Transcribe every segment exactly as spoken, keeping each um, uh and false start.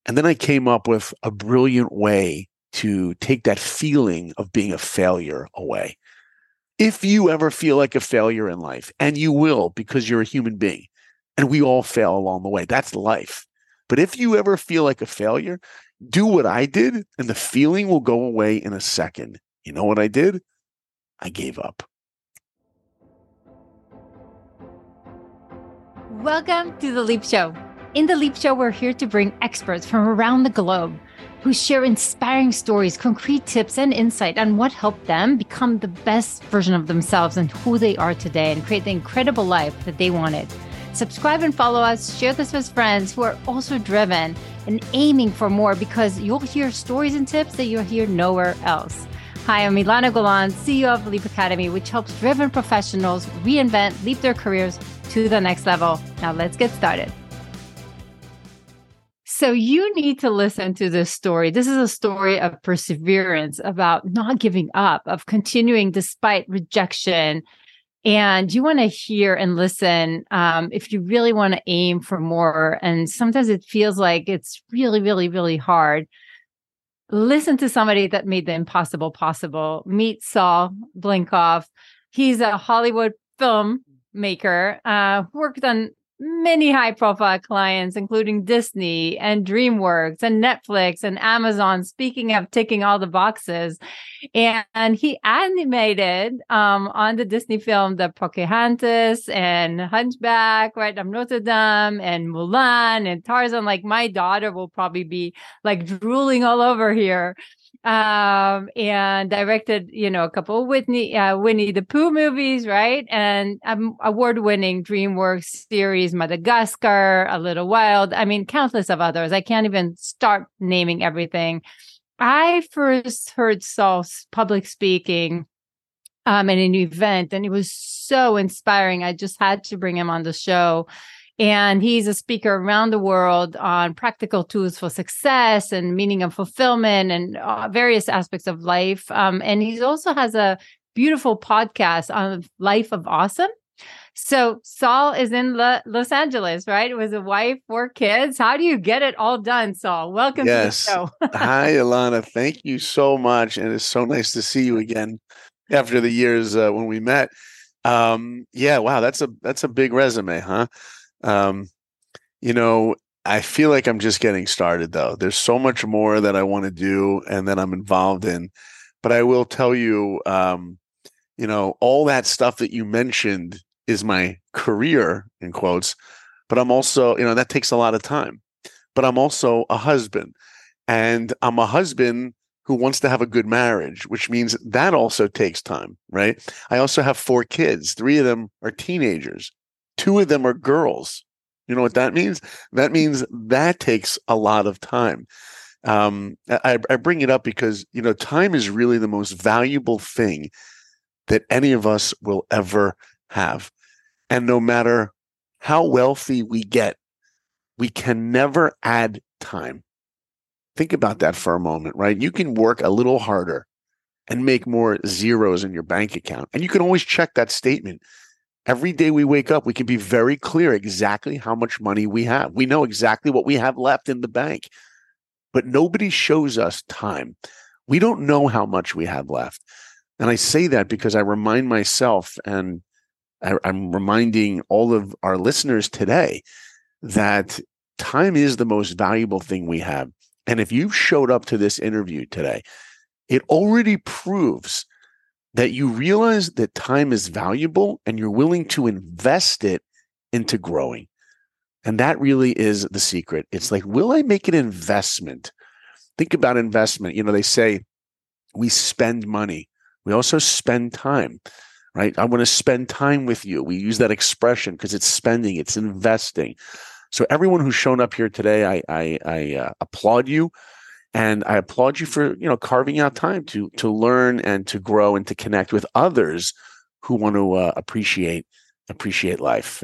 And then I came up with a brilliant way to take that feeling of being a failure away. If you ever feel like a failure in life, and you will because you're a human being, and we all fail along the way, that's life. But if you ever feel like a failure, do what I did, and the feeling will go away in a second. You know what I did? I gave up. Welcome to The Leap Show. In The Leap Show, we're here to bring experts from around the globe who share inspiring stories, concrete tips, and insight on what helped them become the best version of themselves and who they are today and create the incredible life that they wanted. Subscribe and follow us. Share this with friends who are also driven and aiming for more, because you'll hear stories and tips that you'll hear nowhere else. Hi, I'm Ilana Golan, C E O of Leap Academy, which helps driven professionals reinvent, leap their careers to the next level. Now let's get started. So you need to listen to this story. This is a story of perseverance, about not giving up, of continuing despite rejection. And you want to hear and listen um, if you really want to aim for more. And sometimes it feels like it's really, really, really hard. Listen to somebody that made the impossible possible. Meet Saul Blinkoff. He's a Hollywood filmmaker, uh, worked on many high-profile clients, including Disney and DreamWorks and Netflix and Amazon, speaking of ticking all the boxes. And, and he animated um, on the Disney film, The Pocahontas and Hunchback, right, of Notre Dame, and Mulan and Tarzan. Like, my daughter will probably be like drooling all over here. Um, and directed, you know, a couple of Whitney, uh, Winnie the Pooh movies, right? And um, award-winning DreamWorks series, Madagascar, A Little Wild. I mean, countless of others. I can't even start naming everything. I first heard Saul's public speaking um, at an event, and it was so inspiring. I just had to bring him on the show. And he's a speaker around the world on practical tools for success and meaning of fulfillment and uh, various aspects of life. Um, and he also has a beautiful podcast on Life of Awesome. So Saul is in La- Los Angeles, right? With a wife, four kids. How do you get it all done, Saul? Welcome yes. to the show. Hi, Ilana. Thank you so much. And it's so nice to see you again after the years uh, when we met. Um, yeah, wow, that's a that's a big resume, huh? Um, you know, I feel like I'm just getting started, though. There's so much more that I want to do and that I'm involved in. But I will tell you, um, you know, all that stuff that you mentioned is my career, in quotes. But I'm also, you know, that takes a lot of time. But I'm also a husband. And I'm a husband who wants to have a good marriage, which means that also takes time, right? I also have four kids. Three of them are teenagers. Two of them are girls. You know what that means? That means that takes a lot of time. Um, I, I bring it up because, you know, time is really the most valuable thing that any of us will ever have. And no matter how wealthy we get, we can never add time. Think about that for a moment, right? You can work a little harder and make more zeros in your bank account. And you can always check that statement. Every day we wake up, we can be very clear exactly how much money we have. We know exactly what we have left in the bank, but nobody shows us time. We don't know how much we have left. And I say that because I remind myself, and I, I'm reminding all of our listeners today, that time is the most valuable thing we have. And if you showed up to this interview today, it already proves that you realize that time is valuable and you're willing to invest it into growing. And that really is the secret. It's like, will I make an investment? Think about investment. You know, they say we spend money. We also spend time, right? I want to spend time with you. We use that expression because it's spending, it's investing. So everyone who's shown up here today, I, I, I uh, applaud you. And I applaud you for, you know, carving out time to to learn and to grow and to connect with others who want to uh, appreciate appreciate life.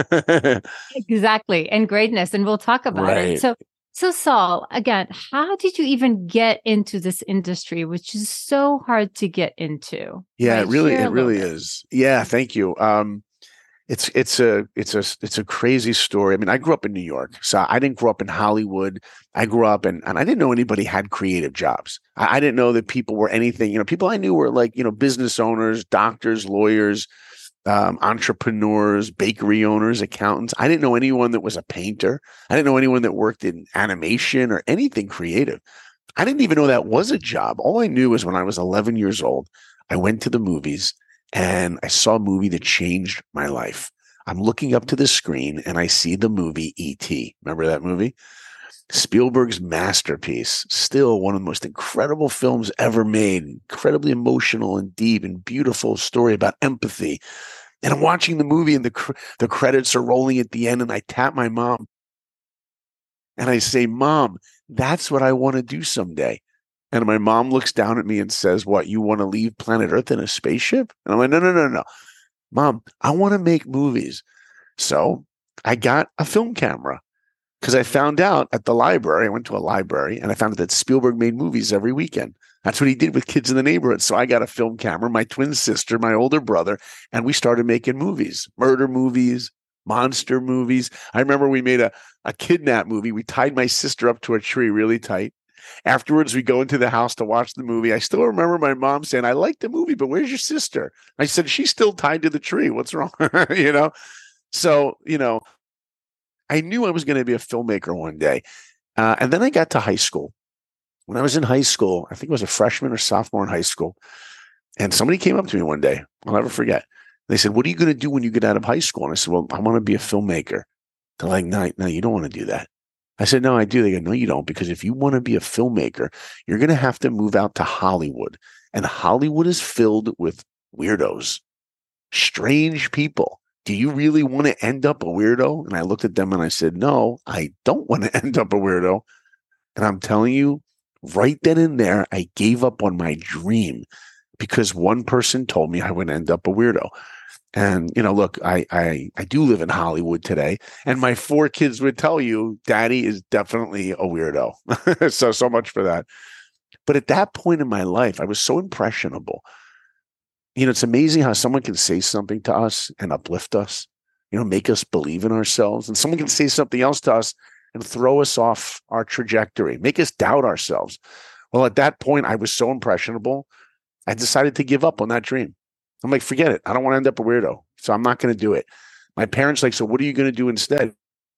Exactly. And greatness. And we'll talk about Right. it. So, so Saul, again, how did you even get into this industry, which is so hard to get into? Yeah, right? it really, Share it a little really bit. is. Yeah, thank you. Um, It's it's a it's a it's a crazy story. I mean, I grew up in New York, so I didn't grow up in Hollywood. I grew up and and I didn't know anybody had creative jobs. I, I didn't know that people were anything. You know, people I knew were like, you know, business owners, doctors, lawyers, um, entrepreneurs, bakery owners, accountants. I didn't know anyone that was a painter. I didn't know anyone that worked in animation or anything creative. I didn't even know that was a job. All I knew was when I was eleven years old, I went to the movies and I saw a movie that changed my life. I'm looking up to the screen and I see the movie E T. Remember that movie? Spielberg's masterpiece, still one of the most incredible films ever made, incredibly emotional and deep and beautiful story about empathy. And I'm watching the movie and the, cr- the credits are rolling at the end and I tap my mom and I say, Mom, that's what I want to do someday. And my mom looks down at me and says, what, you want to leave planet Earth in a spaceship? And I'm like, no, no, no, no. Mom, I want to make movies. So I got a film camera because I found out at the library, I went to a library and I found out that Spielberg made movies every weekend. That's what he did with kids in the neighborhood. So I got a film camera, my twin sister, my older brother, and we started making movies, murder movies, monster movies. I remember we made a, a kidnap movie. We tied my sister up to a tree really tight. Afterwards, we go into the house to watch the movie. I still remember my mom saying, I like the movie, but where's your sister? I said, she's still tied to the tree. What's wrong? you know? So, you know, I knew I was going to be a filmmaker one day. Uh, and then I got to high school. When I was in high school, I think I was a freshman or sophomore in high school. And somebody came up to me one day. I'll never forget. They said, what are you going to do when you get out of high school? And I said, well, I want to be a filmmaker. They're like, no, no, you don't want to do that. I said, no, I do. They go, no, you don't. Because if you want to be a filmmaker, you're going to have to move out to Hollywood. And Hollywood is filled with weirdos, strange people. Do you really want to end up a weirdo? And I looked at them and I said, no, I don't want to end up a weirdo. And I'm telling you, right then and there, I gave up on my dream because one person told me I would end up a weirdo. And, you know, look, I, I, I do live in Hollywood today, and my four kids would tell you, Daddy is definitely a weirdo. so, so much for that. But at that point in my life, I was so impressionable. You know, it's amazing how someone can say something to us and uplift us, you know, make us believe in ourselves. And someone can say something else to us and throw us off our trajectory, make us doubt ourselves. Well, at that point, I was so impressionable, I decided to give up on that dream. I'm like, forget it. I don't want to end up a weirdo. So I'm not going to do it. My parents like, so what are you going to do instead?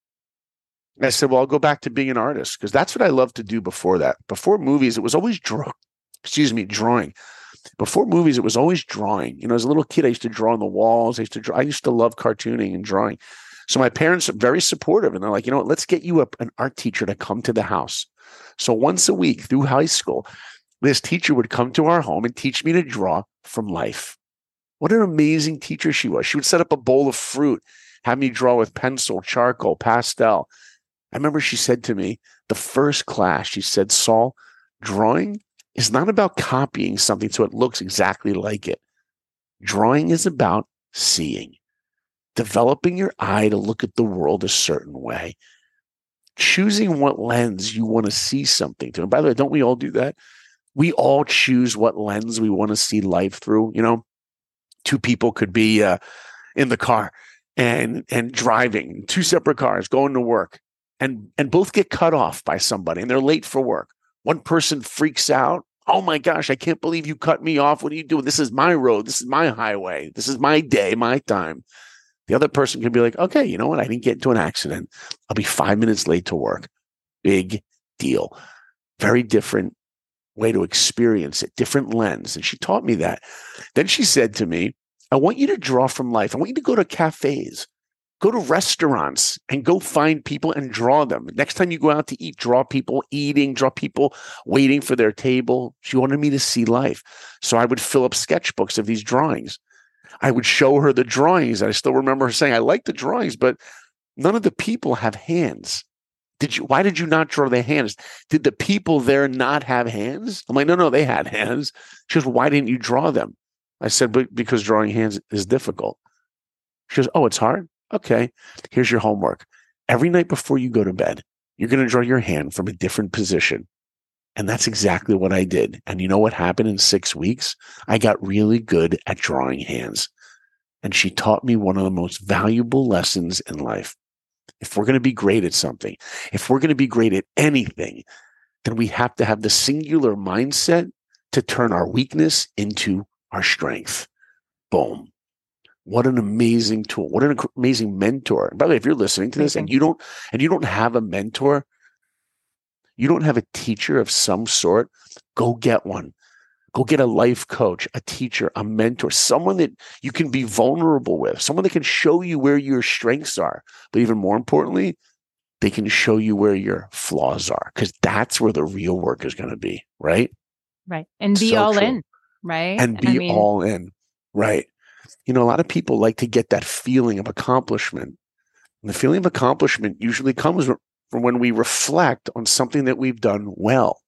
I said, well, I'll go back to being an artist because that's what I loved to do before that. Before movies, it was always draw, excuse me, drawing. Before movies, it was always drawing. You know, as a little kid, I used to draw on the walls. I used to draw. I used to love cartooning and drawing. So my parents are very supportive. And they're like, you know what, let's get you a, an art teacher to come to the house. So once a week through high school, this teacher would come to our home and teach me to draw from life. What an amazing teacher she was. She would set up a bowl of fruit, have me draw with pencil, charcoal, pastel. I remember she said to me, the first class, she said, Saul, drawing is not about copying something so it looks exactly like it. Drawing is about seeing, developing your eye to look at the world a certain way, choosing what lens you want to see something through. And by the way, don't we all do that? We all choose what lens we want to see life through. You know, two people could be uh, in the car and and driving, two separate cars, going to work, and and both get cut off by somebody, and they're late for work. One person freaks out. Oh my gosh, I can't believe you cut me off. What are you doing? This is my road. This is my highway. This is my day, my time. The other person can be like, okay, you know what? I didn't get into an accident. I'll be five minutes late to work. Big deal. Very different way to experience it, different lens. And she taught me that. Then she said to me, I want you to draw from life. I want you to go to cafes, go to restaurants, and go find people and draw them. Next time you go out to eat, draw people eating, draw people waiting for their table. She wanted me to see life. So I would fill up sketchbooks of these drawings. I would show her the drawings. I still remember her saying, I like the drawings, but none of the people have hands. Did you, why did you not draw their hands? Did the people there not have hands? I'm like, no, no, they had hands. She goes, well, why didn't you draw them? I said, but because drawing hands is difficult. She goes, oh, it's hard? Okay, here's your homework. Every night before you go to bed, you're going to draw your hand from a different position. And that's exactly what I did. And you know what happened in six weeks? I got really good at drawing hands. And she taught me one of the most valuable lessons in life. If we're going to be great at something, if we're going to be great at anything, then we have to have the singular mindset to turn our weakness into our strength. Boom. What an amazing tool. What an amazing mentor. By the way, if you're listening to this and you don't and you don't have a mentor, you don't have a teacher of some sort, go get one. Go get a life coach, a teacher, a mentor, someone that you can be vulnerable with, someone that can show you where your strengths are. But even more importantly, they can show you where your flaws are, because that's where the real work is going to be, right? Right. And be So all true. in, right? And be I mean, all in, right? You know, a lot of people like to get that feeling of accomplishment. And the feeling of accomplishment usually comes from when we reflect on something that we've done well.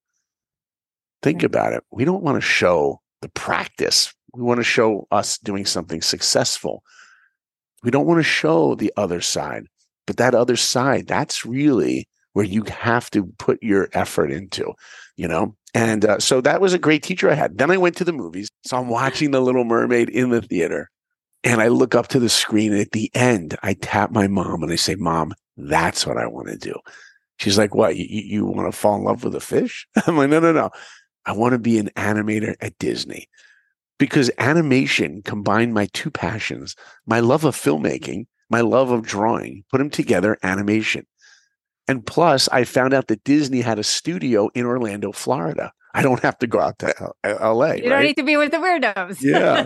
Think right. about it. We don't want to show the practice. We want to show us doing something successful. We don't want to show the other side. But that other side, that's really where you have to put your effort into, you know? And uh, so that was a great teacher I had. Then I went to the movies. So I'm watching The Little Mermaid in the theater. And I look up to the screen. And at the end, I tap my mom and I say, Mom, that's what I want to do. She's like, what? You, you want to fall in love with a fish? I'm like, no, no, no. I want to be an animator at Disney, because animation combined my two passions, my love of filmmaking, my love of drawing, put them together, animation. And plus, I found out that Disney had a studio in Orlando, Florida. I don't have to go out to L A. You don't right? need to be with the weirdos. Yeah.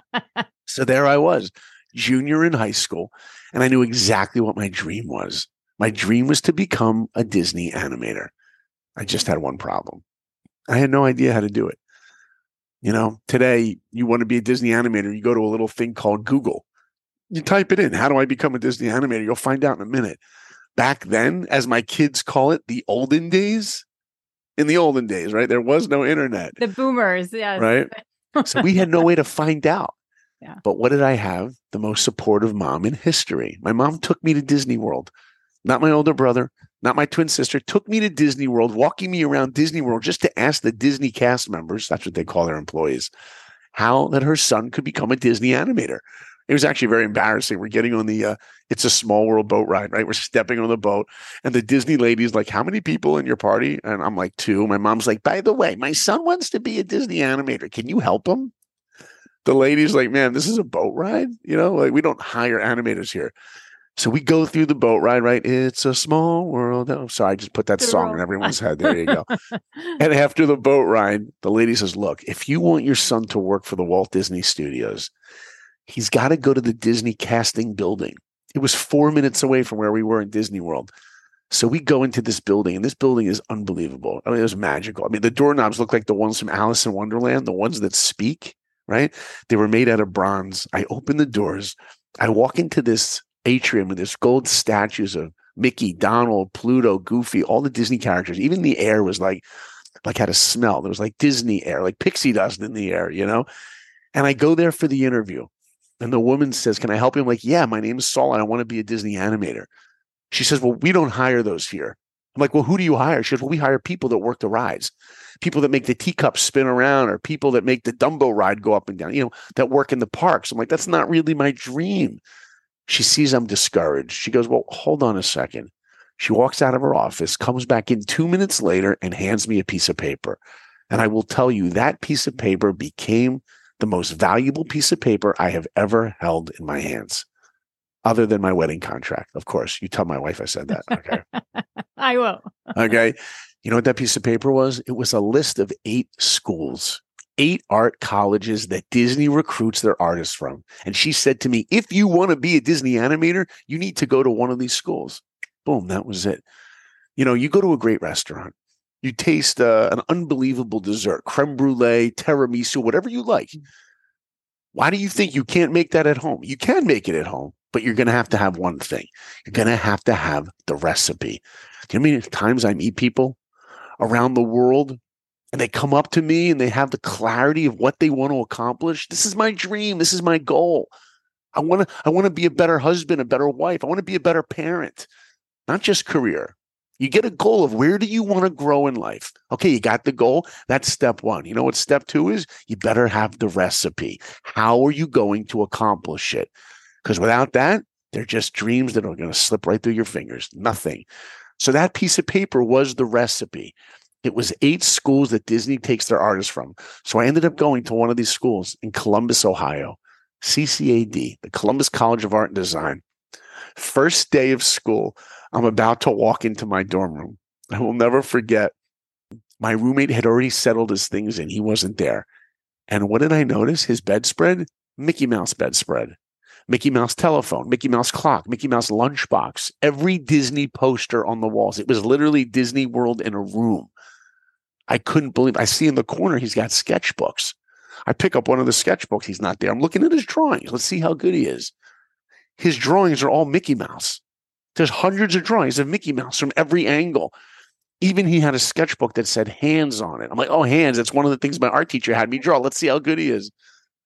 So there I was, junior in high school, and I knew exactly what my dream was. My dream was to become a Disney animator. I just had one problem. I had no idea how to do it. You know, today you want to be a Disney animator, you go to a little thing called Google. You type it in, how do I become a Disney animator? You'll find out in a minute. Back then, as my kids call it, the olden days, in the olden days, right? There was no internet. The boomers, yes. Right? So we had no way to find out. Yeah. But what did I have? The most supportive mom in history. My mom took me to Disney World. Not my older brother, not my twin sister, took me to Disney World, walking me around Disney World just to ask the Disney cast members, that's what they call their employees, how that her son could become a Disney animator. It was actually very embarrassing. We're getting on the uh, It's a Small World boat ride, right? We're stepping on the boat, and the Disney lady's like, how many people in your party? And I'm like, two. My mom's like, by the way, my son wants to be a Disney animator. Can you help him? The lady's like, man, this is a boat ride? You know, like we don't hire animators here. So we go through the boat ride, right? It's a small world. Oh, sorry, I just put that song in everyone's head. There you go. And after the boat ride, the lady says, look, if you want your son to work for the Walt Disney Studios, he's got to go to the Disney casting building. It was four minutes away from where we were in Disney World. So we go into this building, and this building is unbelievable. I mean, it was magical. I mean, the doorknobs look like the ones from Alice in Wonderland, the ones that speak, right? They were made out of bronze. I open the doors. I walk into this atrium with this gold statues of Mickey, Donald, Pluto, Goofy, all the Disney characters. Even the air was like, like had a smell. There was like Disney air, like pixie dust in the air, you know? And I go there for the interview. And the woman says, can I help you? I'm like, yeah, my name is Saul, and I want to be a Disney animator. She says, well, we don't hire those here. I'm like, well, who do you hire? She goes, well, we hire people that work the rides, people that make the teacups spin around, or people that make the Dumbo ride go up and down, you know, that work in the parks. I'm like, that's not really my dream. She sees I'm discouraged. She goes, well, hold on a second. She walks out of her office, comes back in two minutes later, and hands me a piece of paper. And I will tell you, that piece of paper became the most valuable piece of paper I have ever held in my hands, other than my wedding contract. Of course, you tell my wife I said that. Okay. I will. Okay. You know what that piece of paper was? It was a list of eight schools, eight art colleges that Disney recruits their artists from. And she said to me, if you want to be a Disney animator, you need to go to one of these schools. Boom. That was it. You know, you go to a great restaurant, you taste uh, an unbelievable dessert, creme brulee, tiramisu, whatever you like. Why do you think you can't make that at home? You can make it at home, but you're going to have to have one thing. You're going to have to have the recipe. Do you know how many times I meet people around the world and they come up to me and they have the clarity of what they want to accomplish? This is my dream. This is my goal. I want to, I want to be a better husband, a better wife. I want to be a better parent, not just career. You get a goal of where do you want to grow in life? Okay, you got the goal. That's step one. You know what step two is? You better have the recipe. How are you going to accomplish it? Because without that, they're just dreams that are going to slip right through your fingers. Nothing. So that piece of paper was the recipe. It was eight schools that Disney takes their artists from. So I ended up going to one of these schools in Columbus, Ohio, C C A D, the Columbus College of Art and Design. First day of school, I'm about to walk into my dorm room. I will never forget. My roommate had already settled his things in. He wasn't there. And what did I notice? His bedspread, Mickey Mouse bedspread, Mickey Mouse telephone, Mickey Mouse clock, Mickey Mouse lunchbox, every Disney poster on the walls. It was literally Disney World in a room. I couldn't believe it. I see in the corner, he's got sketchbooks. I pick up one of the sketchbooks. He's not there. I'm looking at his drawings. Let's see how good he is. His drawings are all Mickey Mouse. There's hundreds of drawings of Mickey Mouse from every angle. Even he had a sketchbook that said hands on it. I'm like, oh, hands. That's one of the things my art teacher had me draw. Let's see how good he is.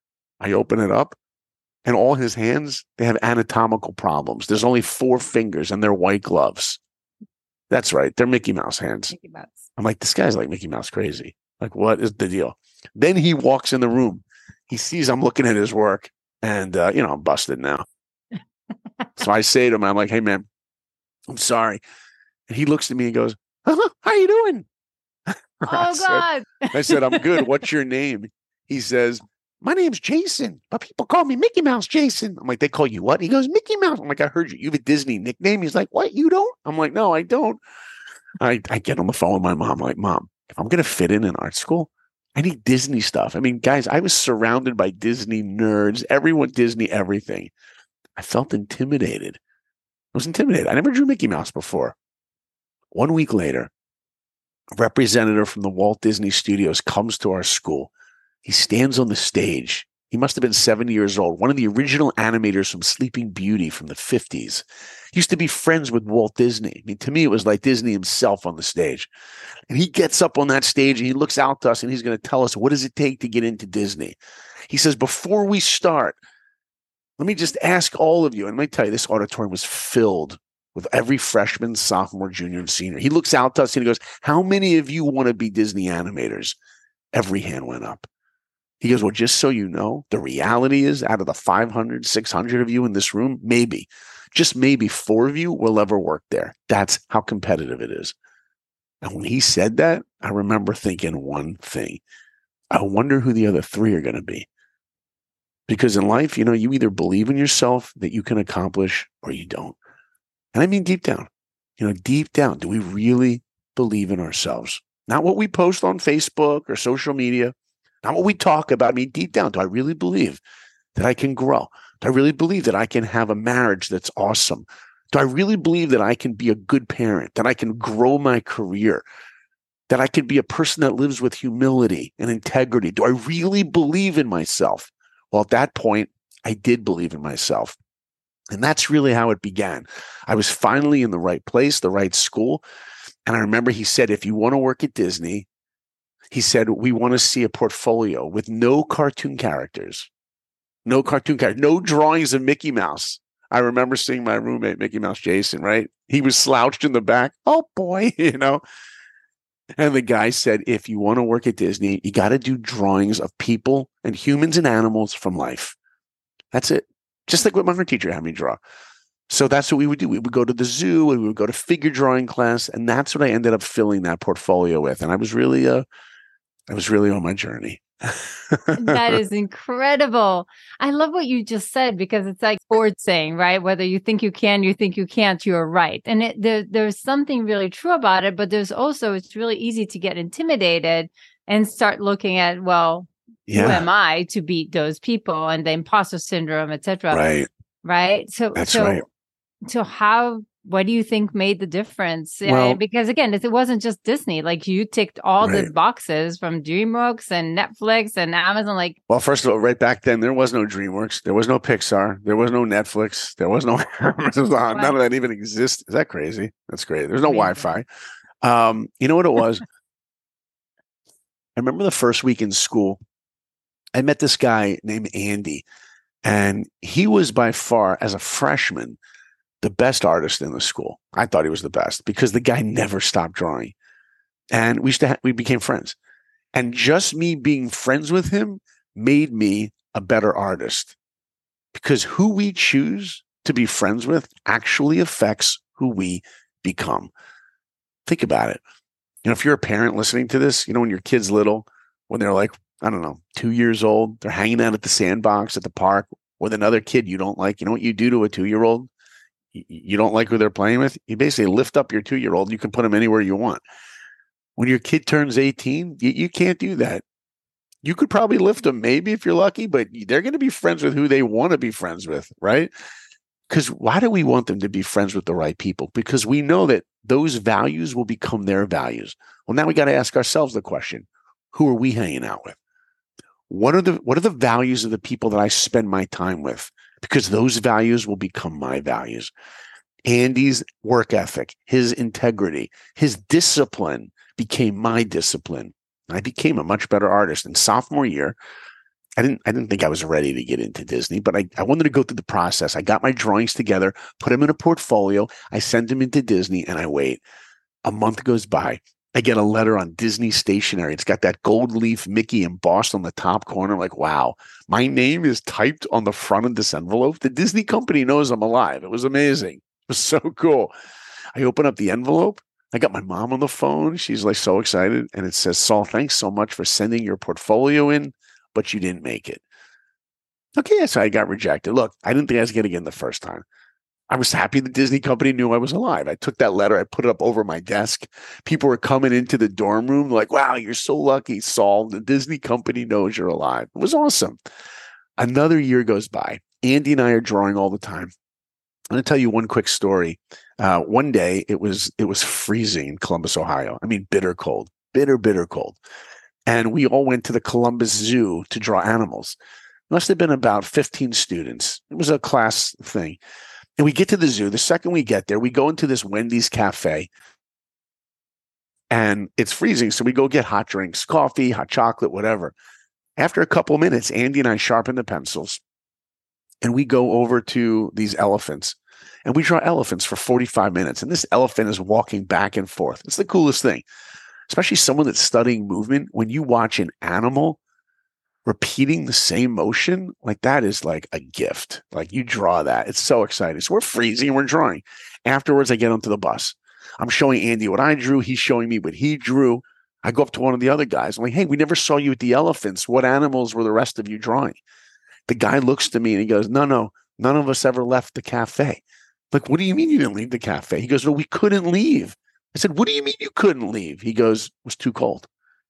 I open it up, and all his hands, they have anatomical problems. There's only four fingers, and they're white gloves. That's right. They're Mickey Mouse hands. Mickey Mouse. I'm like, this guy's like Mickey Mouse crazy. Like, what is the deal? Then he walks in the room. He sees I'm looking at his work, and, uh, you know, I'm busted now. So I say to him, I'm like, hey, man, I'm sorry. And he looks at me and goes, huh, how you doing? Oh, I God. Said, I said, I'm good. What's your name? He says, my name's Jason, but people call me Mickey Mouse Jason. I'm like, they call you what? He goes, Mickey Mouse. I'm like, I heard you. You have a Disney nickname? He's like, what? You don't? I'm like, no, I don't. I, I get on the phone with my mom. I'm like, Mom, if I'm going to fit in in art school, I need Disney stuff. I mean, guys, I was surrounded by Disney nerds, everyone Disney, everything. I felt intimidated. I was intimidated. I never drew Mickey Mouse before. One week later, a representative from the Walt Disney Studios comes to our school. He stands on the stage. He must have been seventy years old. One of the original animators from Sleeping Beauty from the fifties. He used to be friends with Walt Disney. I mean, to me, it was like Disney himself on the stage. And he gets up on that stage and he looks out to us and he's going to tell us, what does it take to get into Disney? He says, before we start, let me just ask all of you. And let me tell you, this auditorium was filled with every freshman, sophomore, junior, and senior. He looks out to us and he goes, how many of you want to be Disney animators? Every hand went up. He goes, well, just so you know, the reality is out of the five hundred, six hundred of you in this room, maybe, just maybe four of you will ever work there. That's how competitive it is. And when he said that, I remember thinking one thing. I wonder who the other three are going to be. Because in life, you know, you either believe in yourself that you can accomplish or you don't. And I mean deep down, you know, deep down, do we really believe in ourselves? Not what we post on Facebook or social media, not what we talk about. I mean, deep down, do I really believe that I can grow? Do I really believe that I can have a marriage that's awesome? Do I really believe that I can be a good parent, that I can grow my career, that I can be a person that lives with humility and integrity? Do I really believe in myself? Well, at that point, I did believe in myself. And that's really how it began. I was finally in the right place, the right school. And I remember he said, if you want to work at Disney, he said, we want to see a portfolio with no cartoon characters, no cartoon characters, no drawings of Mickey Mouse. I remember seeing my roommate, Mickey Mouse Jason, right? He was slouched in the back. Oh, boy, you know. And the guy said, if you want to work at Disney, you got to do drawings of people and humans and animals from life. That's it. Just like what my art teacher had me draw. So that's what we would do. We would go to the zoo and we would go to figure drawing class. And that's what I ended up filling that portfolio with. And I was really, uh, I was really on my journey. That is incredible. I love what you just said, because it's like Ford saying, right? Whether you think you can, you think you can't, you're right. And it, there, there's something really true about it, but there's also, it's really easy to get intimidated and start looking at, well, yeah. Who am I to beat those people, and the imposter syndrome, et cetera. Right. Right. So, That's so, right. So how, what do you think made the difference? Well, uh, because again, it wasn't just Disney. Like, you ticked all right. the boxes from DreamWorks and Netflix and Amazon. Like, well, first of all, right back then, there was no DreamWorks. There was no Pixar. There was no Netflix. There was no Amazon. None of that even exists. Is that crazy? That's crazy. There's no Amazing. Wi-Fi. Um, you know what it was? I remember the first week in school, I met this guy named Andy, and he was by far, as a freshman, the best artist in the school. I thought he was the best because the guy never stopped drawing. And we used to ha- we became friends. And just me being friends with him made me a better artist, because who we choose to be friends with actually affects who we become. Think about it. You know, if you're a parent listening to this, you know, when your kid's little, when they're like, I don't know, two years old, they're hanging out at the sandbox at the park with another kid you don't like. You know what you do to a two-year-old? You, you don't like who they're playing with? You basically lift up your two-year-old. You can put him anywhere you want. When your kid turns eighteen, you, you can't do that. You could probably lift them maybe if you're lucky, but they're going to be friends with who they want to be friends with, right? Because why do we want them to be friends with the right people? Because we know that those values will become their values. Well, now we got to ask ourselves the question, who are we hanging out with? What are the what are the values of the people that I spend my time with? Because those values will become my values. Andy's work ethic, his integrity, his discipline became my discipline. I became a much better artist. In sophomore year, I didn't I didn't think I was ready to get into Disney, but I, I wanted to go through the process. I got my drawings together, put them in a portfolio. I sent them into Disney, and I wait. A month goes by. I get a letter on Disney stationery. It's got that gold leaf Mickey embossed on the top corner. I'm like, wow, my name is typed on the front of this envelope. The Disney company knows I'm alive. It was amazing. It was so cool. I open up the envelope. I got my mom on the phone. She's like so excited. And it says, Saul, thanks so much for sending your portfolio in, but you didn't make it. Okay, so I got rejected. Look, I didn't think I was going to get in the first time. I was happy the Disney company knew I was alive. I took that letter, I put it up over my desk. People were coming into the dorm room like, wow, you're so lucky, Saul. The Disney company knows you're alive. It was awesome. Another year goes by. Andy and I are drawing all the time. I'm going to tell you one quick story. Uh, one day it was it was freezing in Columbus, Ohio. I mean, bitter cold, bitter, bitter cold. And we all went to the Columbus Zoo to draw animals. Must have been about fifteen students. It was a class thing. And we get to the zoo. The second we get there, we go into this Wendy's cafe. And it's freezing. So we go get hot drinks, coffee, hot chocolate, whatever. After a couple of minutes, Andy and I sharpen the pencils. And we go over to these elephants. And we draw elephants for forty-five minutes. And this elephant is walking back and forth. It's the coolest thing. Especially someone that's studying movement. When you watch an animal repeating the same motion, like that is like a gift. Like you draw that. It's so exciting. So we're freezing and we're drawing. Afterwards, I get onto the bus. I'm showing Andy what I drew. He's showing me what he drew. I go up to one of the other guys. I'm like, hey, we never saw you at the elephants. What animals were the rest of you drawing? The guy looks to me and he goes, no, no, none of us ever left the cafe. Like, what do you mean you didn't leave the cafe? He goes, no, we couldn't leave. I said, what do you mean you couldn't leave? He goes, it was too cold.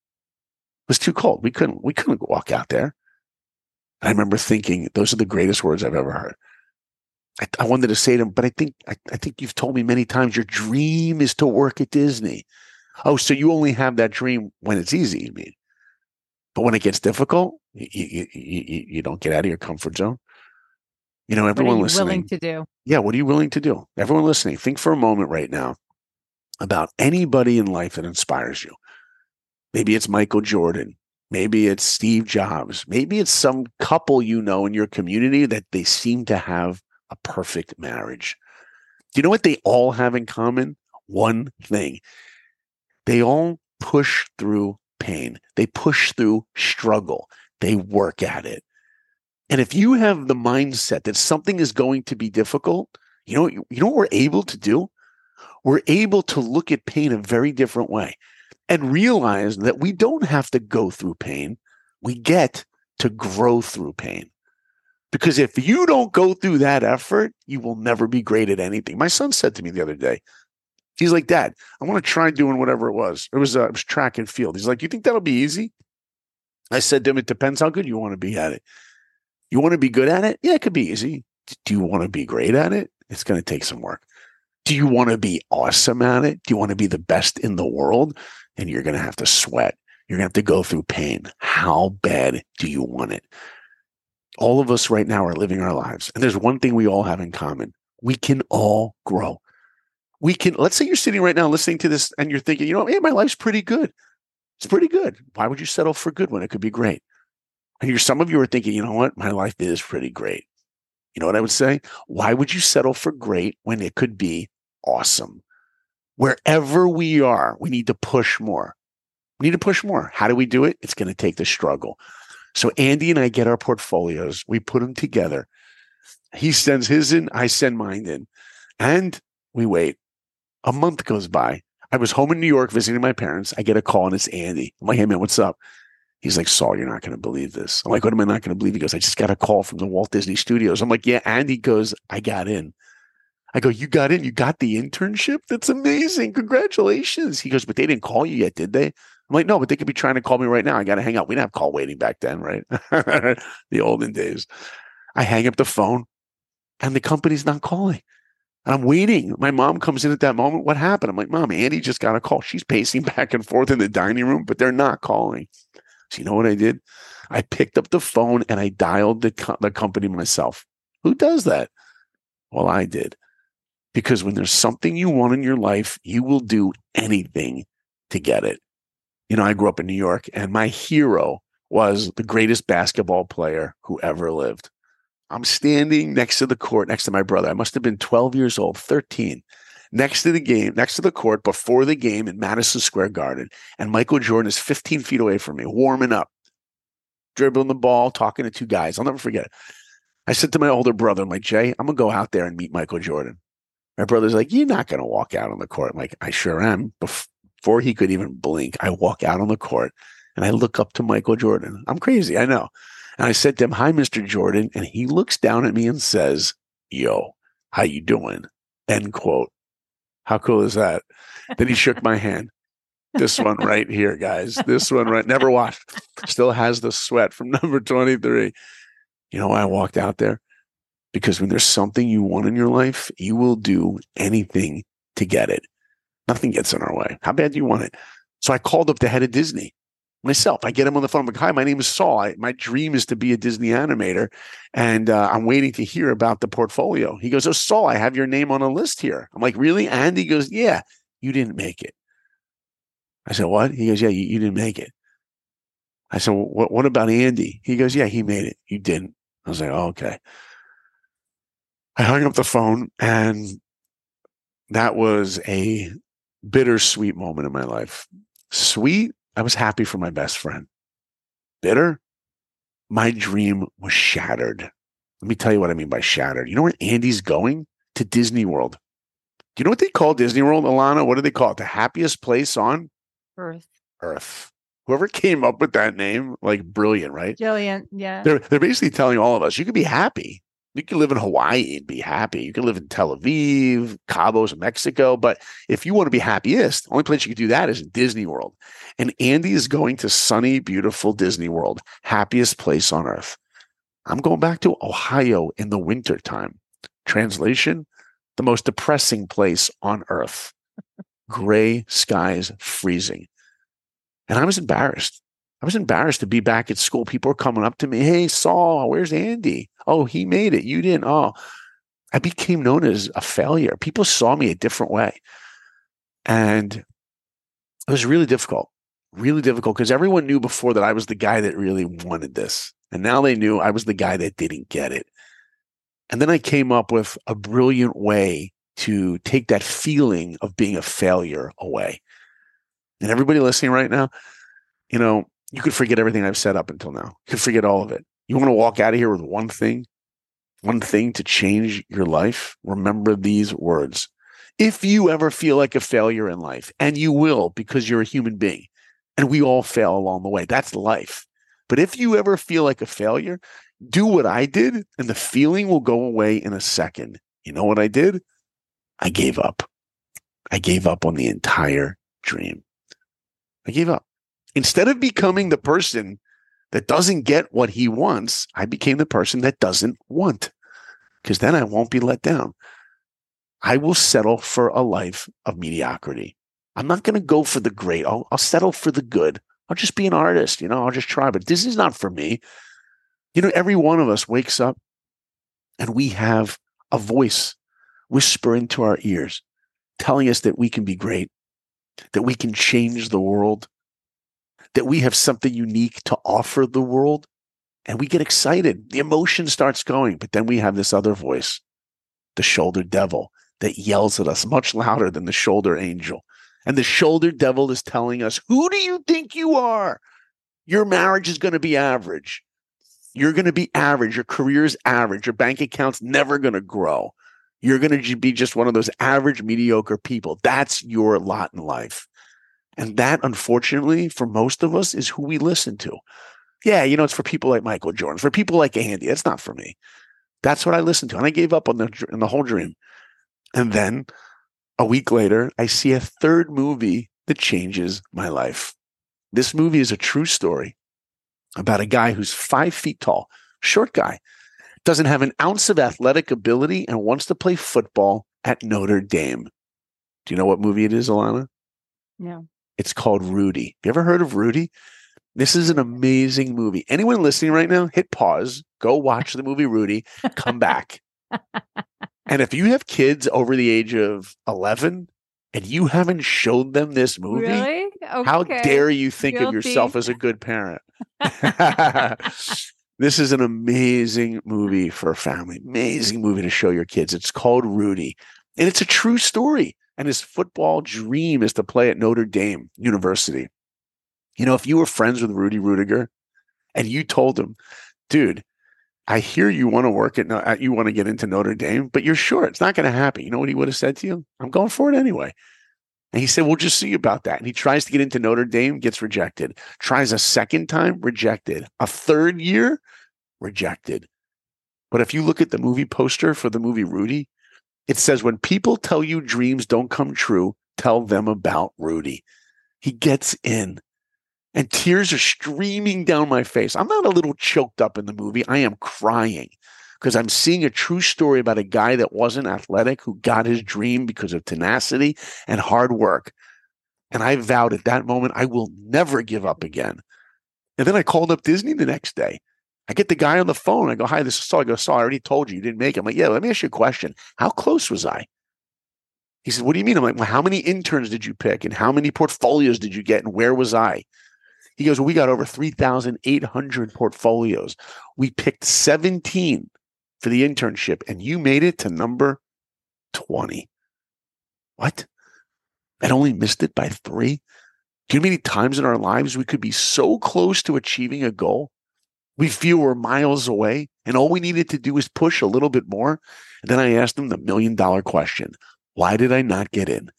It was too cold. We couldn't, we couldn't walk out there. And I remember thinking, those are the greatest words I've ever heard. I, I wanted to say to him, but I think, I, I think you've told me many times your dream is to work at Disney. Oh, so you only have that dream when it's easy, you mean? But when it gets difficult, you, you, you, you don't get out of your comfort zone. You know, everyone what are you listening. willing to do? Yeah, what are you willing to do? Everyone listening, think for a moment right now about anybody in life that inspires you. Maybe it's Michael Jordan. Maybe it's Steve Jobs. Maybe it's some couple you know in your community that they seem to have a perfect marriage. Do you know what they all have in common? One thing. They all push through pain. They push through struggle. They work at it. And if you have the mindset that something is going to be difficult, you know, you know what we're able to do? We're able to look at pain a very different way and realize that we don't have to go through pain. We get to grow through pain. Because if you don't go through that effort, you will never be great at anything. My son said to me the other day, he's like, Dad, I want to try doing whatever it was. It was, uh, it was track and field. He's like, you think that'll be easy? I said to him, it depends how good you want to be at it. You want to be good at it? Yeah, it could be easy. Do you want to be great at it? It's going to take some work. Do you want to be awesome at it? Do you want to be the best in the world? And you're going to have to sweat. You're going to have to go through pain. How bad do you want it? All of us right now are living our lives. And there's one thing we all have in common. We can all grow. We can, let's say you're sitting right now listening to this and you're thinking, you know, hey, my life's pretty good. It's pretty good. Why would you settle for good when it could be great? And you're, some of you are thinking, you know what? My life is pretty great. You know what I would say? Why would you settle for great when it could be awesome? Wherever we are, we need to push more. We need to push more. How do we do it? It's going to take the struggle. So Andy and I get our portfolios. We put them together. He sends his in. I send mine in. And we wait. A month goes by. I was home in New York visiting my parents. I get a call and it's Andy. I'm like, hey, man, what's up? He's like, Saul, you're not going to believe this. I'm like, what am I not going to believe? He goes, I just got a call from the Walt Disney Studios. I'm like, yeah. Andy goes, I got in. I go, you got in? You got the internship? That's amazing. Congratulations. He goes, but they didn't call you yet, did they? I'm like, no, but they could be trying to call me right now. I got to hang up. We didn't have call waiting back then, right? The olden days. I hang up the phone and the company's not calling. And I'm waiting. My mom comes in at that moment. What happened? I'm like, Mom, Andy just got a call. She's pacing back and forth in the dining room, but they're not calling. So you know what I did? I picked up the phone and I dialed the, co- the company myself. Who does that? Well, I did. Because when there's something you want in your life, you will do anything to get it. You know, I grew up in New York and my hero was the greatest basketball player who ever lived. I'm standing next to the court, next to my brother. I must have been twelve years old, thirteen, next to the game, next to the court before the game in Madison Square Garden. And Michael Jordan is fifteen feet away from me, warming up, dribbling the ball, talking to two guys. I'll never forget it. I said to my older brother, I'm like, Jay, I'm going to go out there and meet Michael Jordan. My brother's like, you're not going to walk out on the court. I'm like, I sure am. Before he could even blink, I walk out on the court and I look up to Michael Jordan. I'm crazy, I know. And I said to him, hi, Mister Jordan. And he looks down at me and says, yo, how you doing? End quote. How cool is that? Then he shook my hand. This one right here, guys. This one right, never washed. Still has the sweat from number twenty-three. You know why I walked out there? Because when there's something you want in your life, you will do anything to get it. Nothing gets in our way. How bad do you want it? So I called up the head of Disney myself. I get him on the phone. I'm like, hi, my name is Saul. I, my dream is to be a Disney animator. And uh, I'm waiting to hear about the portfolio. He goes, oh, Saul, I have your name on a list here. I'm like, really? And he goes, yeah, you didn't make it. I said, what? He goes, yeah, you, you didn't make it. I said, well, what, what about Andy? He goes, yeah, he made it. You didn't. I was like, oh, okay. I hung up the phone, and that was a bittersweet moment in my life. Sweet, I was happy for my best friend. Bitter, my dream was shattered. Let me tell you what I mean by shattered. You know where Andy's going? To Disney World. Do you know what they call Disney World, Alana? What do they call it? The happiest place on Earth. Earth. Whoever came up with that name, like brilliant, right? Brilliant, yeah. They're they're basically telling all of us you could be happy. You can live in Hawaii and be happy. You can live in Tel Aviv, Cabos, Mexico. But if you want to be happiest, the only place you can do that is in Disney World. And Andy is going to sunny, beautiful Disney World, happiest place on earth. I'm going back to Ohio in the wintertime. Translation, the most depressing place on earth. Gray skies, freezing. And I was embarrassed. I was embarrassed to be back at school. People were coming up to me. Hey, Saul, where's Andy? Oh, he made it. You didn't. Oh, I became known as a failure. People saw me a different way. And it was really difficult, really difficult because everyone knew before that I was the guy that really wanted this. And now they knew I was the guy that didn't get it. And then I came up with a brilliant way to take that feeling of being a failure away. And everybody listening right now, you know, you could forget everything I've said up until now. You could forget all of it. You want to walk out of here with one thing, one thing to change your life? Remember these words. If you ever feel like a failure in life, and you will because you're a human being, and we all fail along the way, that's life. But if you ever feel like a failure, do what I did, and the feeling will go away in a second. You know what I did? I gave up. I gave up on the entire dream. I gave up. Instead of becoming the person that doesn't get what he wants, I became the person that doesn't want, because then I won't be let down. I will settle for a life of mediocrity. I'm not going to go for the great. I'll, I'll settle for the good. I'll just be an artist. You know, I'll just try. But this is not for me. You know, every one of us wakes up and we have a voice whisper into our ears telling us that we can be great, that we can change the world, that we have something unique to offer the world. and we get excited. The emotion starts going, but then we have this other voice, the shoulder devil, that yells at us much louder than the shoulder angel. And the shoulder devil is telling us, who do you think you are? Your marriage is going to be average. You're going to be average. Your career's average. Your bank account's never going to grow. You're going to be just one of those average, mediocre people. That's your lot in life. And that, unfortunately, for most of us, is who we listen to. Yeah, you know, it's for people like Michael Jordan, for people like Andy. It's not for me. That's what I listened to. And I gave up on the, on the whole dream. And then a week later, I see a third movie that changes my life. This movie is a true story about a guy who's five feet tall, short guy, doesn't have an ounce of athletic ability, and wants to play football at Notre Dame. Do you know what movie it is, Alana? No. It's called Rudy. You ever heard of Rudy? This is an amazing movie. Anyone listening right now, hit pause, go watch the movie Rudy, come back. And if you have kids over the age of eleven and you haven't showed them this movie, really? Okay. How dare you think Guilty. of yourself as a good parent? This is an amazing movie for a family, amazing movie to show your kids. It's called Rudy, and it's a true story. And his football dream is to play at Notre Dame University. You know, if you were friends with Rudy Rudiger and you told him, dude, I hear you want to work at, you want to get into Notre Dame, but you're sure it's not going to happen. You know what he would have said to you? I'm going for it anyway. And he said, we'll just see about that. And he tries to get into Notre Dame, gets rejected. Tries a second time, rejected. A third year, rejected. But if you look at the movie poster for the movie Rudy, it says, when people tell you dreams don't come true, tell them about Rudy. He gets in. And tears are streaming down my face. I'm not a little choked up in the movie. I am crying because I'm seeing a true story about a guy that wasn't athletic, who got his dream because of tenacity and hard work. And I vowed at that moment, I will never give up again. And then I called up Disney the next day. I get the guy on the phone. I go, hi, this is Saul. I go, Saul, I already told you, you didn't make it. I'm like, yeah, let me ask you a question. How close was I? He said, what do you mean? I'm like, well, how many interns did you pick? And how many portfolios did you get? And where was I? He goes, well, we got over three thousand eight hundred portfolios. We picked seventeen for the internship, and you made it to number twenty. What? And only missed it by three? Do you know how many times in our lives we could be so close to achieving a goal? We feel we're miles away, and all we needed to do is push a little bit more. And then I asked him the million dollar question. Why did I not get in?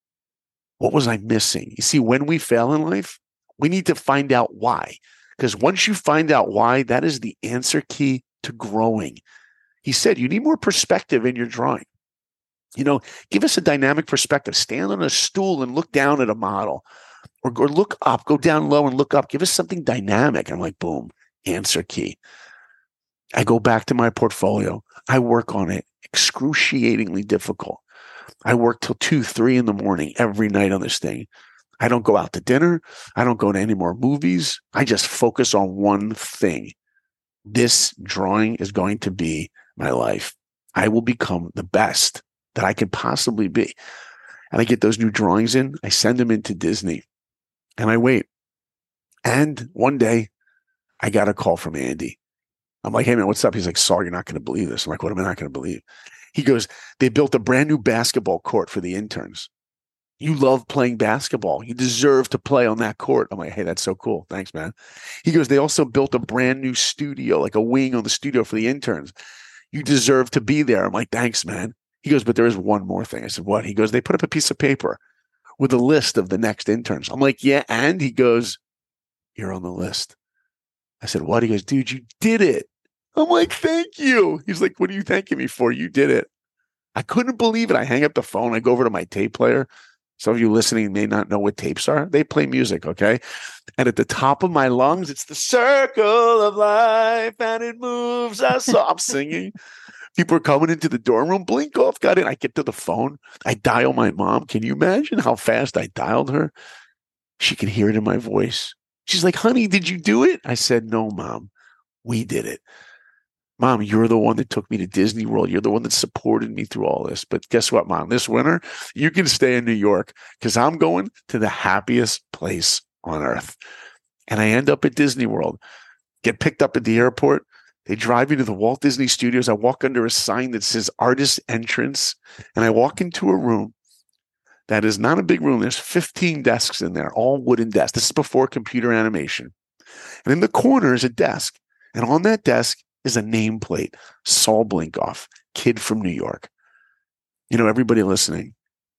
What was I missing? You see, when we fail in life, we need to find out why. Because once you find out why, that is the answer key to growing. He said, you need more perspective in your drawing. You know, give us a dynamic perspective. Stand on a stool and look down at a model. Or, or look up, go down low and look up. Give us something dynamic. I'm like, boom, answer key. I go back to my portfolio. I work on it. Excruciatingly difficult. I work till two, three in the morning every night on this thing. I don't go out to dinner. I don't go to any more movies. I just focus on one thing. This drawing is going to be my life. I will become the best that I can possibly be. And I get those new drawings in. I send them into Disney and I wait. And one day I got a call from Andy. I'm like, hey man, what's up? He's like, Saul, you're not going to believe this. I'm like, what am I not going to believe? He goes, they built a brand new basketball court for the interns. You love playing basketball. You deserve to play on that court. I'm like, hey, that's so cool. Thanks, man. He goes, they also built a brand new studio, like a wing on the studio for the interns. You deserve to be there. I'm like, thanks, man. He goes, but there is one more thing. I said, what? He goes, they put up a piece of paper with a list of the next interns. I'm like, yeah. And he goes, you're on the list. I said, what? He goes, dude, you did it. I'm like, thank you. He's like, what are you thanking me for? You did it. I couldn't believe it. I hang up the phone. I go over to my tape player. Some of you listening may not know what tapes are. They play music, okay? And at the top of my lungs, it's the circle of life, and it moves us. So I'm singing. People are coming into the dorm room. Blink off, got in. I get to the phone. I dial my mom. Can you imagine how fast I dialed her? She can hear it in my voice. She's like, honey, did you do it? I said, no, Mom. We did it. Mom, you're the one that took me to Disney World. You're the one that supported me through all this. But guess what, Mom? This winter, you can stay in New York because I'm going to the happiest place on earth. And I end up at Disney World. get picked up at the airport. They drive me to the Walt Disney Studios. I walk under a sign that says artist entrance, and I walk into a room that is not a big room. There's fifteen desks in there, all wooden desks. This is before computer animation. And in the corner is a desk. And on that desk is a nameplate, Saul Blinkoff, kid from New York. You know, everybody listening,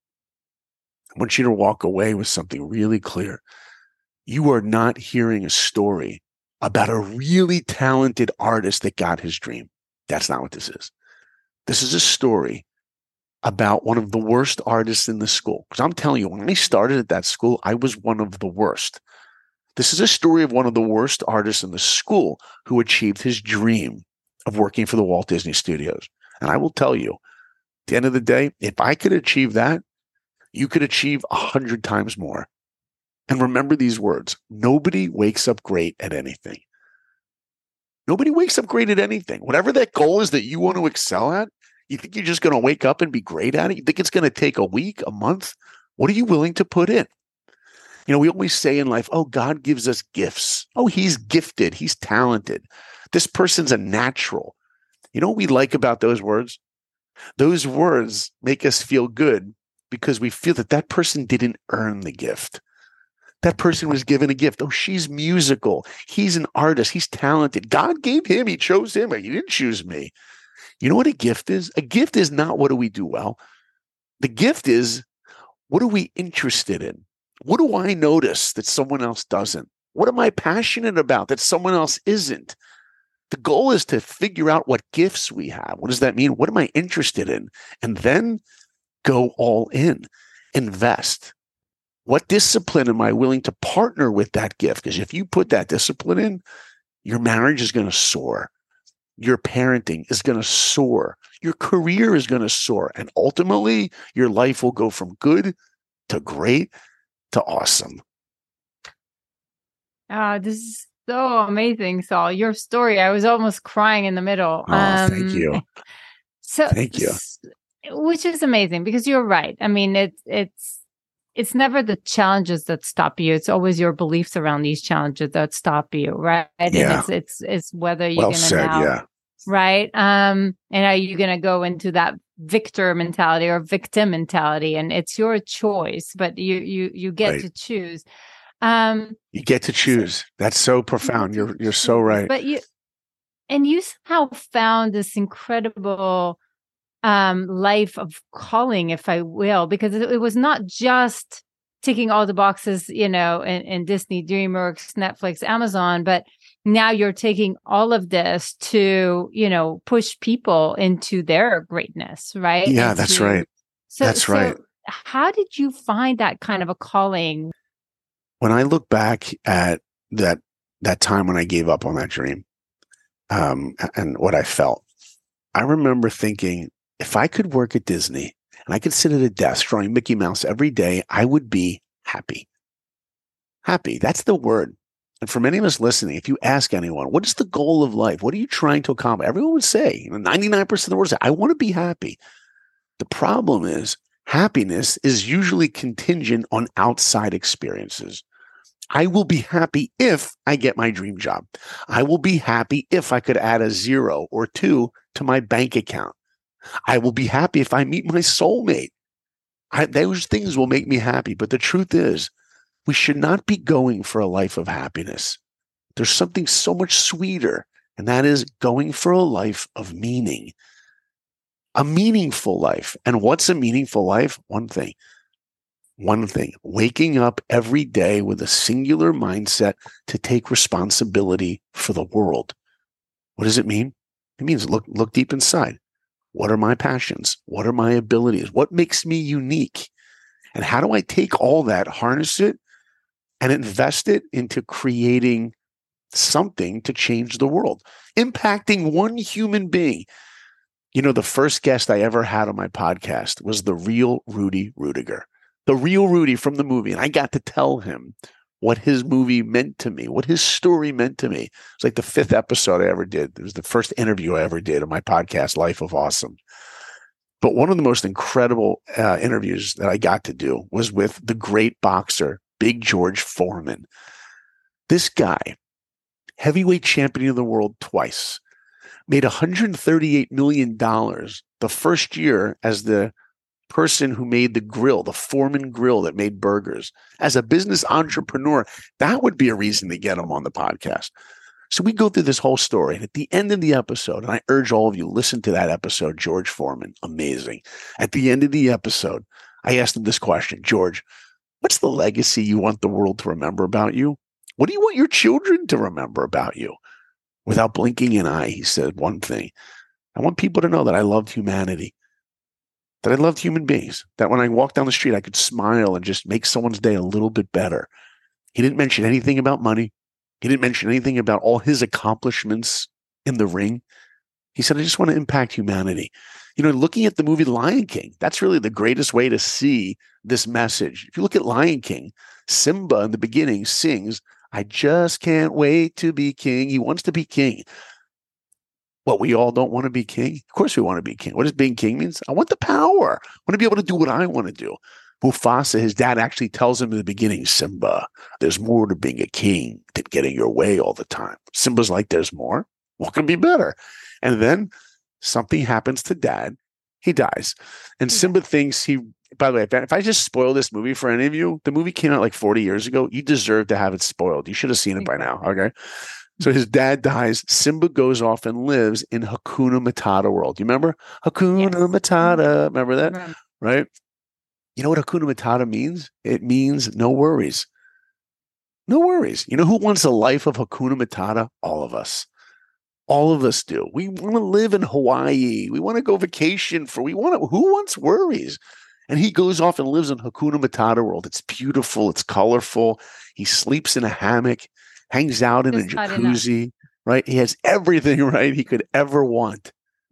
I want you to walk away with something really clear. You are not hearing a story about a really talented artist that got his dream. That's not what this is. This is a story about one of the worst artists in the school. Because I'm telling you, when I started at that school, I was one of the worst. This is a story of one of the worst artists in the school who achieved his dream of working for the Walt Disney Studios. And I will tell you, at the end of the day, if I could achieve that, you could achieve a hundred times more. And remember these words: nobody wakes up great at anything. Nobody wakes up great at anything. Whatever that goal is that you want to excel at, you think you're just going to wake up and be great at it? You think it's going to take a week, a month? What are you willing to put in? You know, we always say in life, oh, God gives us gifts. Oh, he's gifted. He's talented. This person's a natural. You know what we like about those words? Those words make us feel good because we feel that that person didn't earn the gift. That person was given a gift. Oh, she's musical. He's an artist. He's talented. God gave him. He chose him. He didn't choose me. You know what a gift is? A gift is not what do we do well. The gift is what are we interested in? What do I notice that someone else doesn't? What am I passionate about that someone else isn't? The goal is to figure out what gifts we have. What does that mean? What am I interested in? And then go all in, invest. What discipline am I willing to partner with that gift? Because if you put that discipline in, your marriage is going to soar. Your parenting is going to soar. Your career is going to soar. And ultimately, your life will go from good to great to awesome. Oh, this is so amazing, Saul. Your story, I was almost crying in the middle. Oh, um, thank you. So, thank you. Which is amazing because you're right. I mean, it's it's it's never the challenges that stop you. It's always your beliefs around these challenges that stop you, right? Yeah. And it's it's it's whether you're well gonna said, now, yeah. right? Um, and are you gonna go into that victor mentality or victim mentality? And it's your choice, but you you you get right. to choose. Um, you get to choose. That's so profound. You're you're so right. But you and you somehow found this incredible um life of calling, if I will, because it, it was not just ticking all the boxes, you know, in, in Disney, DreamWorks, Netflix, Amazon, but now you're taking all of this to, you know, push people into their greatness, right? Yeah, into, that's right. So, that's so right. How did you find that kind of a calling? When I look back at that that time when I gave up on that dream, um, and what I felt, I remember thinking, if I could work at Disney and I could sit at a desk drawing Mickey Mouse every day, I would be happy. Happy. That's the word. And for many of us listening, if you ask anyone, what is the goal of life? What are you trying to accomplish? Everyone would say, you know, ninety-nine percent of the world say, I want to be happy. The problem is happiness is usually contingent on outside experiences. I will be happy if I get my dream job. I will be happy if I could add a zero or two to my bank account. I will be happy if I meet my soulmate. I, those things will make me happy. But the truth is, we should not be going for a life of happiness. There's something so much sweeter, and that is going for a life of meaning. A meaningful life. And what's a meaningful life? One thing. One thing. Waking up every day with a singular mindset to take responsibility for the world. What does it mean? It means look, look deep inside. What are my passions? What are my abilities? What makes me unique? And how do I take all that, harness it, and invest it into creating something to change the world, impacting one human being? You know, the first guest I ever had on my podcast was the real Rudy Rudiger, the real Rudy from the movie. And I got to tell him what his movie meant to me, what his story meant to me. It's like the fifth episode I ever did. It was the first interview I ever did on my podcast, Life of Awesome. But one of the most incredible uh, interviews that I got to do was with the great boxer, Big George Foreman. This guy heavyweight champion of the world twice, made one hundred thirty-eight million dollars the first year as the person who made the grill, the Foreman grill that made burgers. As a business entrepreneur, that would be a reason to get him on the podcast. So we go through this whole story. And at the end of the episode, and I urge all of you, listen to that episode, George Foreman, amazing. At the end of the episode, I asked him this question, George, what's the legacy you want the world to remember about you? What do you want your children to remember about you? Without blinking an eye, he said one thing. I want people to know that I loved humanity, that I loved human beings, that when I walked down the street, I could smile and just make someone's day a little bit better. He didn't mention anything about money. He didn't mention anything about all his accomplishments in the ring. He said, I just want to impact humanity. You know, looking at the movie Lion King, that's really the greatest way to see this message. If you look at Lion King, Simba in the beginning sings, I just can't wait to be king. He wants to be king. Well, we all don't want to be king. Of course we want to be king. What does being king means? I want the power. I want to be able to do what I want to do. Mufasa, his dad actually tells him in the beginning, Simba, there's more to being a king than getting your way all the time. Simba's like, there's more? What can be better? And then something happens to dad. He dies. And Simba thinks he, by the way, if I just spoil this movie for any of you, the movie came out like forty years ago. You deserve to have it spoiled. You should have seen it by now. Okay. So his dad dies. Simba goes off and lives in Hakuna Matata world. You remember? Hakuna yes. Matata. Remember that? Right. right? You know what Hakuna Matata means? It means no worries. No worries. You know who wants a life of Hakuna Matata? All of us. All of us do. We want to live in Hawaii. We want to go vacation for, we want to, who wants worries? And he goes off and lives in Hakuna Matata world. It's beautiful. It's colorful. He sleeps in a hammock, hangs out in Just a jacuzzi, right? He has everything, right, he could ever want.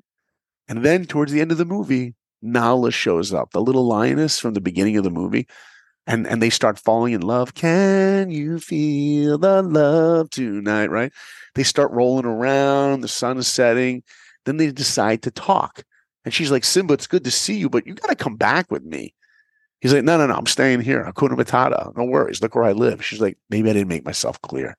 And then towards the end of the movie, Nala shows up, the little lioness from the beginning of the movie, and, and they start falling in love. Can you feel the love tonight, right? They start rolling around, the sun is setting. Then they decide to talk. And she's like, Simba, it's good to see you, but you got to come back with me. He's like, no, no, no, I'm staying here. Hakuna Matata. No worries. Look where I live. She's like, maybe I didn't make myself clear.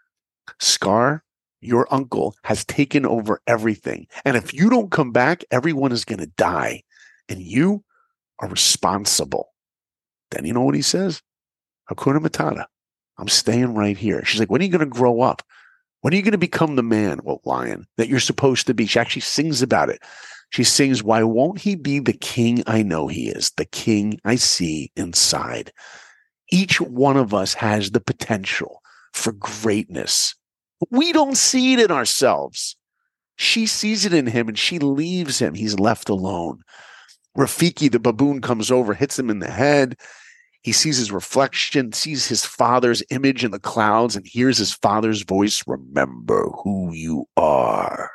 Scar, your uncle, has taken over everything. And if you don't come back, everyone is going to die. And you are responsible. Then you know what he says? Hakuna Matata. I'm staying right here. She's like, when are you going to grow up? When are you going to become the man, well, lion, that you're supposed to be? She actually sings about it. She sings, why won't he be the king I know he is, the king I see inside? Each one of us has the potential for greatness. We don't see it in ourselves. She sees it in him and she leaves him. He's left alone. Rafiki, the baboon, comes over, hits him in the head. He sees his reflection, sees his father's image in the clouds, and hears his father's voice, remember who you are.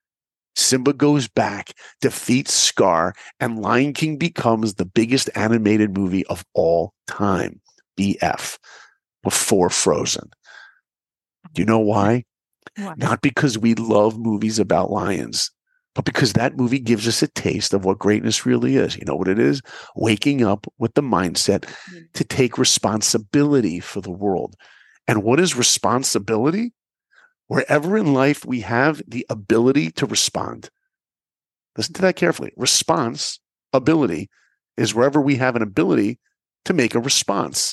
Simba goes back, defeats Scar, and Lion King becomes the biggest animated movie of all time, B F, before Frozen. Do you know why? Why? Not because we love movies about lions, but because that movie gives us a taste of what greatness really is. You know what it is? Waking up with the mindset mm-hmm. to take responsibility for the world. And what is responsibility? Wherever in life we have the ability to respond. Listen to that carefully. Response ability is wherever we have an ability to make a response.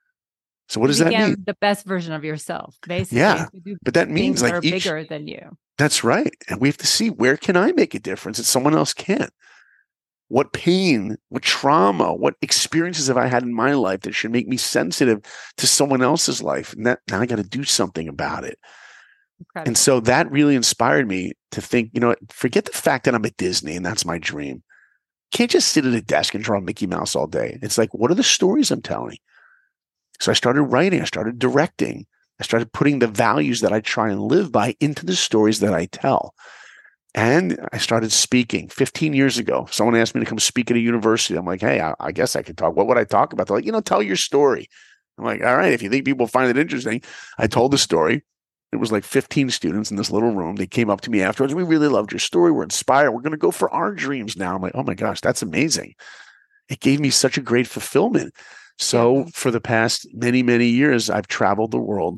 So what does that mean? The best version of yourself, basically. Yeah, but that means like each, each, bigger than you. That's right. And we have to see, where can I make a difference that someone else can't? What pain, what trauma, what experiences have I had in my life that should make me sensitive to someone else's life? And that now I got to do something about it. Incredible. And so that really inspired me to think, you know, forget the fact that I'm at Disney and that's my dream. Can't just sit at a desk and draw Mickey Mouse all day. It's like, what are the stories I'm telling? So I started writing, I started directing, I started putting the values that I try and live by into the stories that I tell. And I started speaking fifteen years ago. Someone asked me to come speak at a university. I'm like, hey, I, I guess I could talk. What would I talk about? They're like, you know, tell your story. I'm like, all right, if you think people find it interesting. I told the story. It was like fifteen students in this little room. They came up to me afterwards. We really loved your story. We're inspired. We're going to go for our dreams now. I'm like, oh my gosh, that's amazing. It gave me such a great fulfillment. So for the past many, many years, I've traveled the world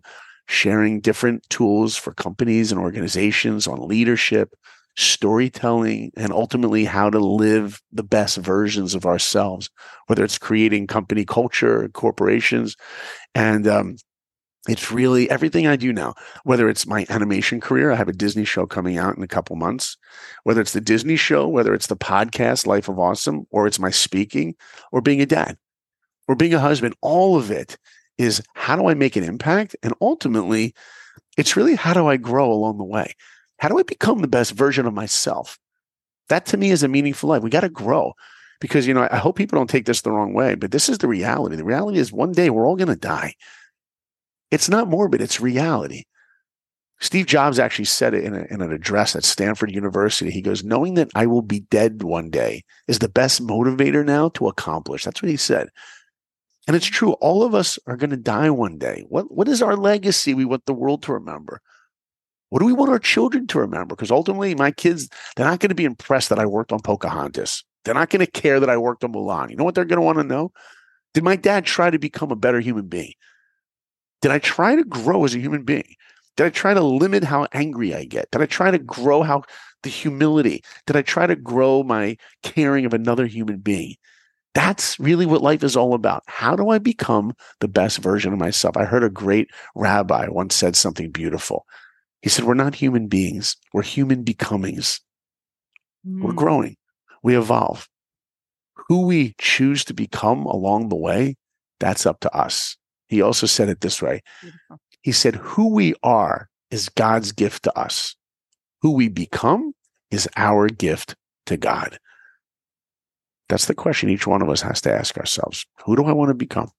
sharing different tools for companies and organizations on leadership, storytelling, and ultimately how to live the best versions of ourselves, whether it's creating company culture, corporations. And um, it's really everything I do now, whether it's my animation career. I have a Disney show coming out in a couple months, whether it's the Disney show, whether it's the podcast, Life of Awesome, or it's my speaking, or being a dad, or being a husband. All of it is how do I make an impact? And ultimately, it's really how do I grow along the way? How do I become the best version of myself? That to me is a meaningful life. We got to grow because, you know, I hope people don't take this the wrong way, but this is the reality. The reality is one day we're all going to die. It's not morbid. It's reality. Steve Jobs actually said it in, a, in an address at Stanford University. He goes, knowing that I will be dead one day is the best motivator now to accomplish. That's what he said. And it's true. All of us are going to die one day. What, what is our legacy we want the world to remember? What do we want our children to remember? Because ultimately, my kids, they're not going to be impressed that I worked on Pocahontas. They're not going to care that I worked on Mulan. You know what they're going to want to know? Did my dad try to become a better human being? Did I try to grow as a human being? Did I try to limit how angry I get? Did I try to grow how the humility? Did I try to grow my caring of another human being? That's really what life is all about. How do I become the best version of myself? I heard a great rabbi once said something beautiful. He said, we're not human beings. We're human becomings. Mm. We're growing. We evolve. Who we choose to become along the way, that's up to us. He also said it this way. Beautiful. He said, who we are is God's gift to us. Who we become is our gift to God. That's the question each one of us has to ask ourselves. Who do I want to become?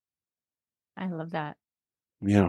I love that. Yeah.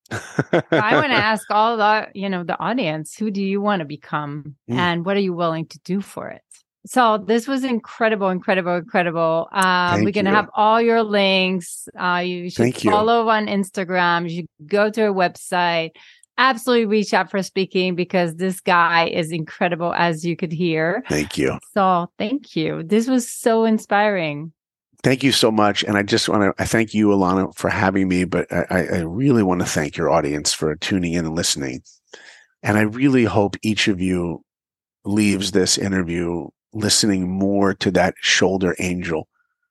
I want to ask all the, you know, the audience, who do you want to become mm. and what are you willing to do for it? So this was incredible, incredible, incredible. Um, we're going to have all your links. Uh, you should Thank follow you. on Instagram. You should go to our website. Absolutely reach out for speaking because this guy is incredible, as you could hear. Thank you. So thank you. This was so inspiring. Thank you so much. And I just want to, I thank you, Ilana, for having me, but I, I really want to thank your audience for tuning in and listening. And I really hope each of you leaves this interview listening more to that shoulder angel,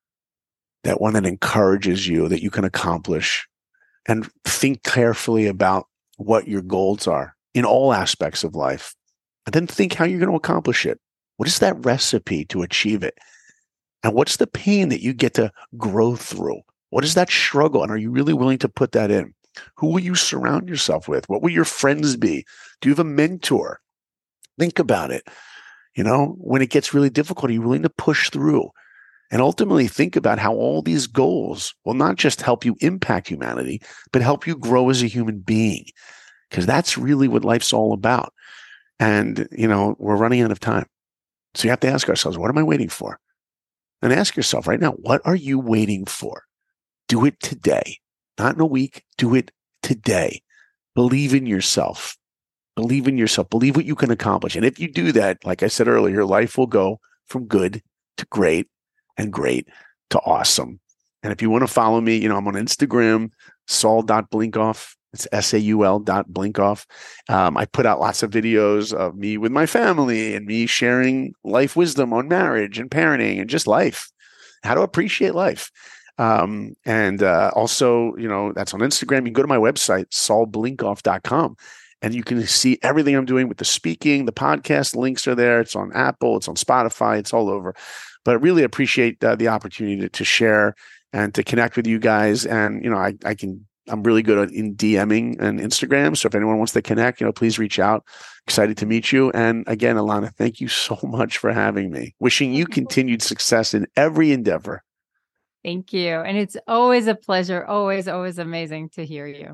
that one that encourages you, that you can accomplish, and think carefully about what your goals are in all aspects of life. And then think how you're going to accomplish it. What is that recipe to achieve it? And what's the pain that you get to grow through? What is that struggle? And are you really willing to put that in? Who will you surround yourself with? What will your friends be? Do you have a mentor? Think about it. You know, when it gets really difficult, are you willing to push through? And ultimately think about how all these goals will not just help you impact humanity, but help you grow as a human being. Because that's really what life's all about. And, you know, we're running out of time. So you have to ask ourselves, what am I waiting for? And ask yourself right now, what are you waiting for? Do it today, not in a week. Do it today. Believe in yourself. Believe in yourself. Believe what you can accomplish. And if you do that, like I said earlier, your life will go from good to great and great to awesome. And if you want to follow me, you know, I'm on Instagram, saul dot blinkoff. It's S A U L dot blinkoff. Um, I put out lots of videos of me with my family and me sharing life wisdom on marriage and parenting and just life, how to appreciate life. Um, and uh, also, you know, that's on Instagram. You can go to my website, saul blinkoff dot com, and you can see everything I'm doing with the speaking, the podcast. Links are there. It's on Apple. It's on Spotify. It's all over. But I really appreciate uh, the opportunity to, to share and to connect with you guys. And, you know, I, I can I'm really good at in DMing and Instagram. So if anyone wants to connect, you know, please reach out. Excited to meet you. And again, Ilana, thank you so much for having me. Wishing you continued success in every endeavor. Thank you. And it's always a pleasure. Always, always amazing to hear you.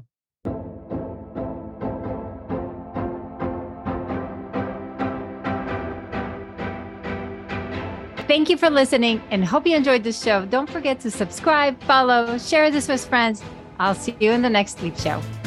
Thank you for listening and hope you enjoyed this show. Don't forget to subscribe, follow, share this with friends. I'll see you in the next Sleep Show.